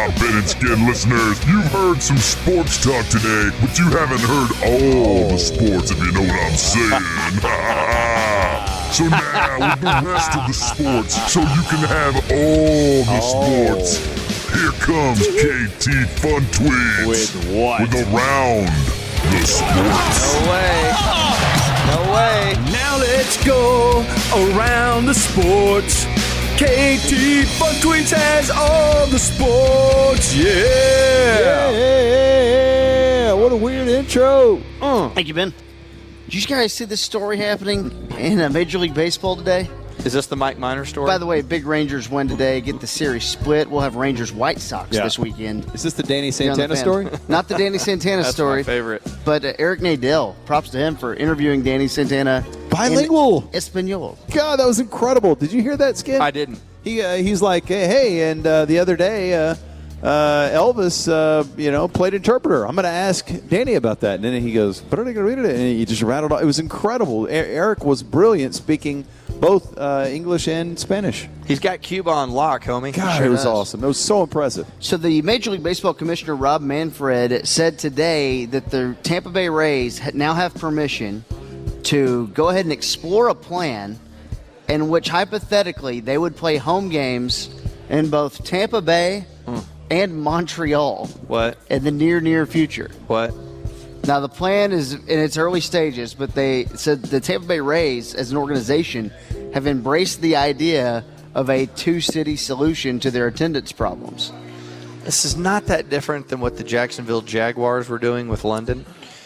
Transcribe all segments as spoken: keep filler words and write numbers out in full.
Ben and Skin listeners, you've heard some sports talk today, but you haven't heard all the sports, if you know what I'm saying. So now, with the rest of the sports, so you can have all the sports, here comes K T Fun Tweets. With what? With Around the Sports. No way. No way. Now let's go around the sports. K T Fun Tweets has all the sports. Yeah. Yeah, yeah, yeah, yeah. What a weird intro. Uh. Thank you, Ben. Did you guys see this story happening in uh, Major League Baseball today? Is this the Mike Minor story? By the way, big Rangers win today. Get the series split. We'll have Rangers White Sox Yeah. this weekend. Is this the Danny Here on the Santana fan. story? Not the Danny Santana That's story. my favorite. But uh, Eric Nadel, props to him for interviewing Danny Santana. Bilingual. In Espanol. God, that was incredible. Did you hear that, Skid? I didn't. He uh, he's like, hey, hey, and uh, the other day, uh, uh, Elvis, uh, you know, played interpreter. I'm going to ask Danny about that, and then he goes, and he just rattled off. It was incredible. E- Eric was brilliant, speaking both uh, English and Spanish. He's got Cuba on lock, homie. God, Sure it was does. awesome. It was so impressive. So the Major League Baseball Commissioner, Rob Manfred, said today that the Tampa Bay Rays ha- now have permission to go ahead and explore a plan in which hypothetically they would play home games in both Tampa Bay and Montreal What? in the near, near future. What? Now, the plan is in its early stages, but they said the Tampa Bay Rays, as an organization, have embraced the idea of a two-city solution to their attendance problems. This is not that different than what the Jacksonville Jaguars were doing with London.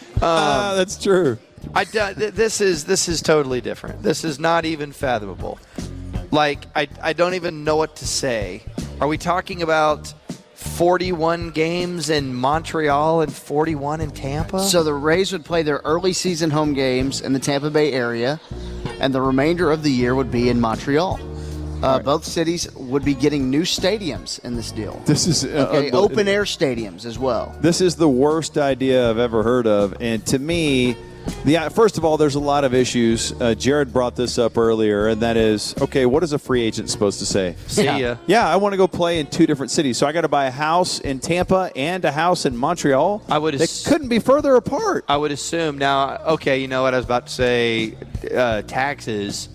Ah, that's true. I, uh, th- this is this is totally different. This is not even fathomable. Like, I, I don't even know what to say. Are we talking about forty-one games in Montreal and forty-one in Tampa? So the Rays would play their early season home games in the Tampa Bay area, and the remainder of the year would be in Montreal. Uh, both cities would be getting new stadiums in this deal. This is uh, Okay, unbel- open air stadiums as well. This is the worst idea I've ever heard of, and to me, the first of all, there's a lot of issues. Uh, Jared brought this up earlier, and that is, okay, what is a free agent supposed to say? See Yeah. ya. Yeah, I want to go play in two different cities, so I got to buy a house in Tampa and a house in Montreal. I would They ass- couldn't be further apart. I would assume now. Okay, you know what I was about to say, uh, taxes,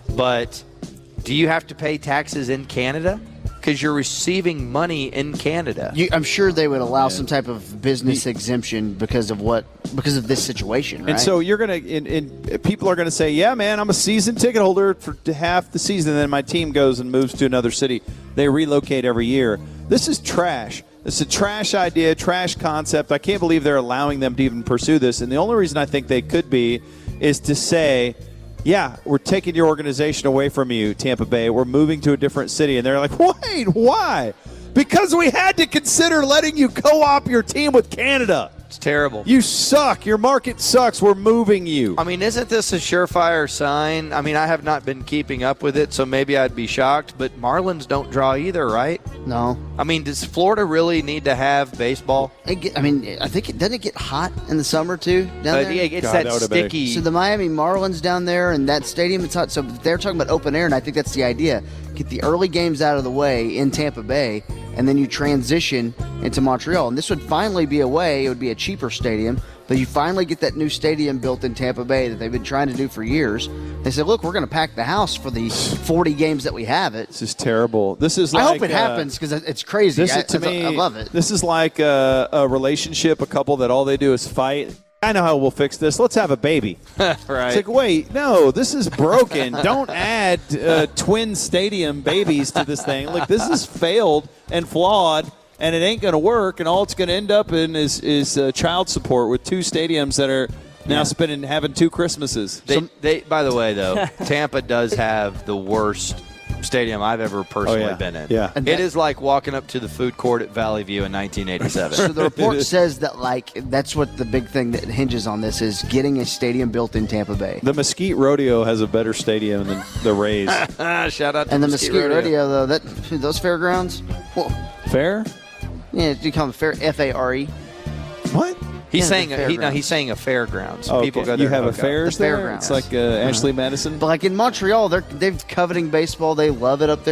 but do you have to pay taxes in Canada? Because you're receiving money in Canada. You, I'm sure they would allow some type of business exemption because of what because of this situation, right? And so you're gonna, and, and people are gonna say, "Yeah, man, I'm a season ticket holder for half the season." And then my team goes and moves to another city. They relocate every year. This is trash. It's a trash idea, trash concept. I can't believe they're allowing them to even pursue this. And the only reason I think they could be is to say, yeah, we're taking your organization away from you, Tampa Bay. We're moving to a different city. And they're like, wait, why? Because we had to consider letting you co-op your team with Canada. It's terrible. You suck. Your market sucks. We're moving you. I mean, isn't this a surefire sign? I mean, I have not been keeping up with it, so maybe I'd be shocked, but Marlins don't draw either, right? no. I mean, does Florida really need to have baseball? It get, I mean, I think it doesn't it get hot in the summer too down Uh, there. yeah, it's God, that, that would've been- sticky. So the Miami Marlins down there and that stadium, it's hot. So they're talking about open air, and I think that's the idea. Get the early games out of the way in Tampa Bay, and then you transition into Montreal. And this would finally be a way, it would be a cheaper stadium, but you finally get that new stadium built in Tampa Bay that they've been trying to do for years. They said, look, we're going to pack the house for the forty games that we have it. This is terrible. This is like, I hope it uh, happens because it's crazy. This I, is, to I- me, I love it. This is like a, a relationship, a couple that all they do is fight. I know how we'll fix this. Let's have a baby. right. It's like, wait, no, this is broken. Don't add uh, twin stadium babies to this thing. Look, this is failed and flawed, and it ain't going to work, and all it's going to end up in is, is uh, child support with two stadiums that are now Yeah. spending having two Christmases. They, they, by the way, though, Tampa does have the worst stadium I've ever personally Oh, yeah. been in. Yeah. And It that- is like walking up to the food court at Valley View in nineteen eighty-seven. So the report is. says that, like, that's what the big thing that hinges on this is getting a stadium built in Tampa Bay. The Mesquite Rodeo has a better stadium than the Rays. Ah, shout out to And the Mesquite Mesquite Rodeo. Rodeo, though, that those fairgrounds, well, Fair? yeah, you call them fair, F A R E. What? He's Yeah, saying the a, he, no, fairgrounds. he's saying a fairgrounds. Oh, People okay. go there. You have to a hook up. fairs The there? fairgrounds. It's like uh, Ashley Madison. But like in Montreal, they're they've coveting baseball. They love it up there.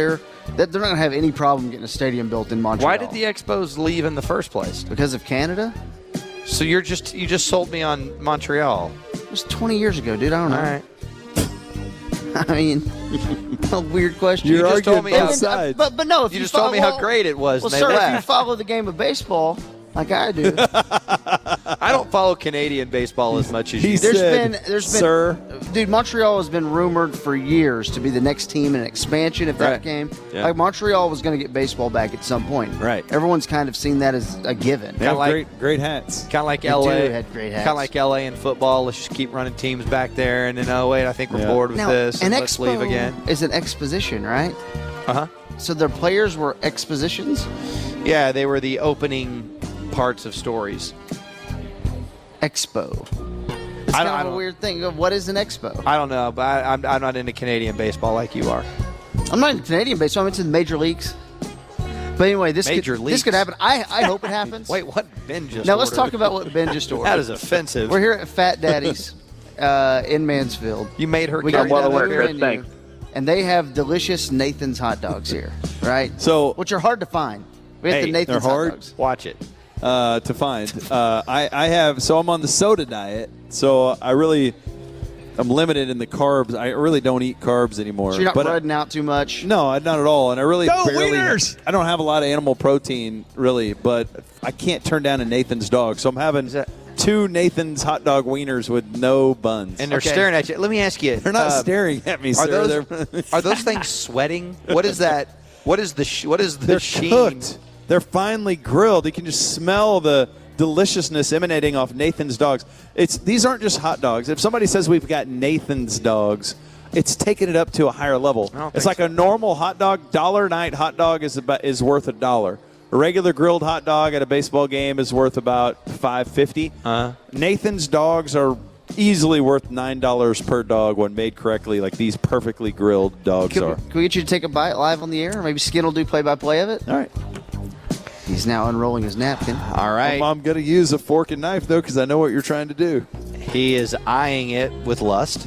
that they're not going to have any problem getting a stadium built in Montreal. Why did the Expos leave in the first place? Because of Canada? So you're just you just sold me on Montreal. It was twenty years ago, dude. I don't know. All right. I mean, a weird question. You're just told arguing me both how- sides. But but no, if You you, just told me how follow- great it was, Well, and they sir, if you left. follow the game of baseball like I do, I don't follow Canadian baseball as much as He you. there's said, been there's been "Sir." dude, Montreal has been rumored for years to be the next team in an expansion if that Right. came. Yeah. Like Montreal was going to get baseball back at some point. Right. Everyone's kind of seen that as a given. They have like- great, great hats. Kind of like They L A. do had great hats. Kind of like L A in football. Let's just keep running teams back there, and then oh wait, I think we're Yeah. bored with Now, this, an and let's expo leave again. is an exposition, right? Uh huh. So their players were expositions. Yeah, they were the opening parts of stories. Expo. It's I kind don't- I of a don't- weird thing. Of what is an expo? I don't know, but I, I'm I'm not into Canadian baseball like you are. I'm not in Canadian baseball. I'm into the major leagues. But anyway, this Major could, leagues. this could happen. I, I hope it happens. Wait, what Ben just? Now let's ordered? talk about what Ben just ordered. That is offensive. We're here at Fat Daddy's uh, in Mansfield. You made her We carry got that the over menu, here. Thanks. and they have delicious Nathan's hot dogs here, right? So which are hard to find. We have Hey, the Nathan's they're hot hard? dogs. Watch it. uh, to find. Uh, I, I have so I'm on the soda diet, so I really I'm limited in the carbs. I really don't eat carbs anymore. So you're not but I- breading out too much. No, not at all. And I really Go barely. Wieners! I don't have a lot of animal protein really, but I can't turn down a Nathan's dog, so I'm having that- two Nathan's hot dog wieners with no buns. And they're Okay. staring at you. Let me ask you. they're not uh, staring at me, Are sir. those they're are those things sweating? What is that? What is the sh- what is the they're sheen? cooked. They're finely grilled. You can just smell the deliciousness emanating off Nathan's dogs. It's these aren't just hot dogs. If somebody says we've got Nathan's dogs, it's taking it up to a higher level. I don't It's think like a normal hot dog. Dollar night hot dog is about is worth a dollar. A regular grilled hot dog at a baseball game is worth about five fifty. Uh-huh. Nathan's dogs are easily worth nine dollars per dog when made correctly, like these perfectly grilled dogs Can we, are. can we get you to take a bite live on the air? Maybe Skin will do play-by-play of it. All right. He's now unrolling his napkin. All right. I'm, I'm going to use a fork and knife, though, because I know what you're trying to do. He is eyeing it with lust.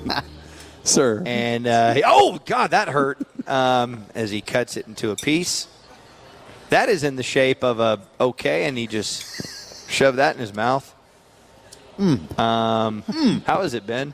Sir. And uh, he- oh God, that hurt! Um, as he cuts it into a piece, that is in the shape of a okay, and he just shoved that in his mouth. Um, How is it, Ben?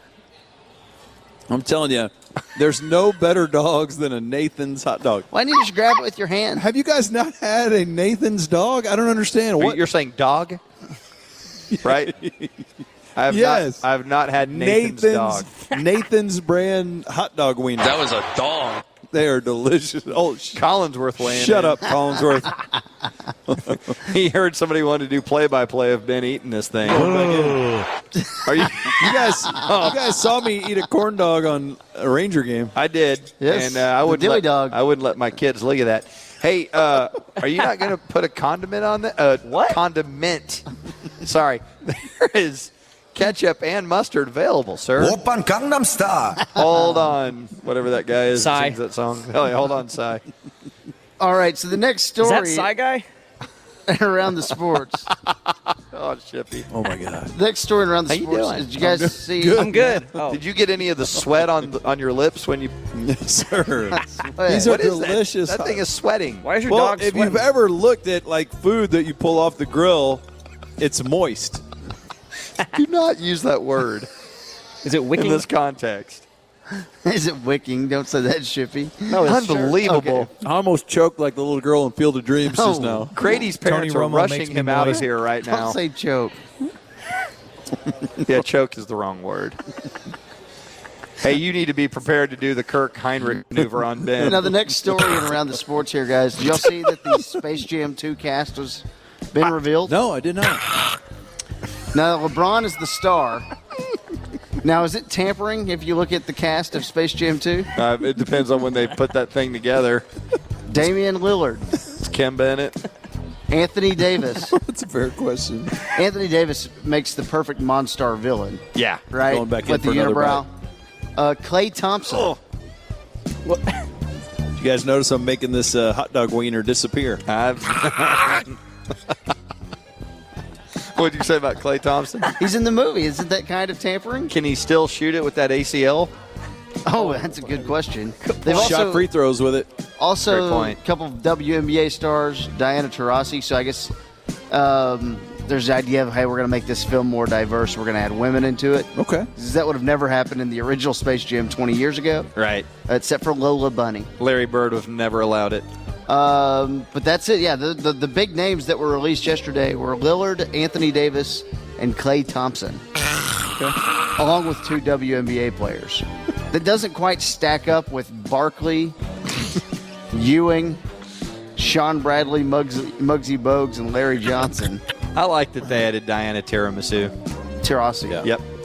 I'm telling you, there's no better dogs than a Nathan's hot dog. Why didn't you just grab it with your hand? Have you guys not had a Nathan's dog? I don't understand. Are you- What? You're saying dog, right? I have Yes. not. I have not had Nathan's, dog. Nathan's brand hot dog wiener. That was a dog. They are delicious. Oh, sh- Collinsworth weighing shut in. up, Collinsworth. He heard somebody wanted to do play-by-play of Ben eating this thing. Are you? You guys, you guys saw me eat a corn dog on a Ranger game. I did. Yes, and uh, I the would dilly let, dog. I wouldn't let my kids look at that. Hey, uh, are you not going to put a condiment on that? Uh, What? Condiment. Sorry. There is ketchup and mustard available, sir. Open Gangnam Style. Hold on. whatever that guy is that Psy. sings that song. Hell yeah, hold on, Cy. All right, so the next Is story that Psy guy? around the sports. Oh, Shippy. Oh my God. The next story around the How you sports doing? is, did you guys see? good. I'm good. Oh. Did you get any of the sweat on on your lips when you? Yes, sir. Wait, These are What is that? delicious. That thing is sweating. Why is your Well, dog if sweating? you've ever looked at like food that you pull off the grill, it's moist. Do not use that word Is it in wicking? this context. Is it wicking? Don't say that, Shippy. No, unbelievable. Okay. I almost choked like the little girl in Field of Dreams just Oh. now. Grady's parents Tony are Romo rushing makes me him out of moist. here right Don't now. say choke. Yeah, choke is the wrong word. Hey, you need to be prepared to do the Kirk Heinrich maneuver on Ben. Now, the next story and around the sports here, guys. Did y'all see that the Space Jam two cast has been revealed? No, I did not. Now, LeBron is the star. Now, is it tampering if you look at the cast of Space Jam two? Uh, it depends on when they put that thing together. Damian Lillard, It's Kim Bennett. Anthony Davis. That's a fair question. Anthony Davis makes the perfect Monstar villain, Yeah. right? Going back in With for the another unibrow. Uh, Klay Thompson. Oh. Did you guys notice I'm making this uh, hot dog wiener disappear? I've what did you say about Klay Thompson? He's in the movie. Isn't that kind of tampering? Can he still shoot it with that A C L? Oh, that's a good question. They've Shot also, free throws with it. Also, Great point. a couple of W N B A stars, Diana Taurasi. So I guess um, there's the idea of, hey, we're going to make this film more diverse. We're going to add women into it. Okay. That would have never happened in the original Space Jam twenty years ago, Right. uh, except for Lola Bunny. Larry Bird would have never allowed it. Um, but that's it. Yeah, the, the the big names that were released yesterday were Lillard, Anthony Davis, and Klay Thompson, okay. along with two W N B A players. That doesn't quite stack up with Barkley, Ewing, Sean Bradley, Muggsy, Muggsy Bogues, and Larry Johnson. I like that they added Diana Tiramisu. Taurasi. Yep.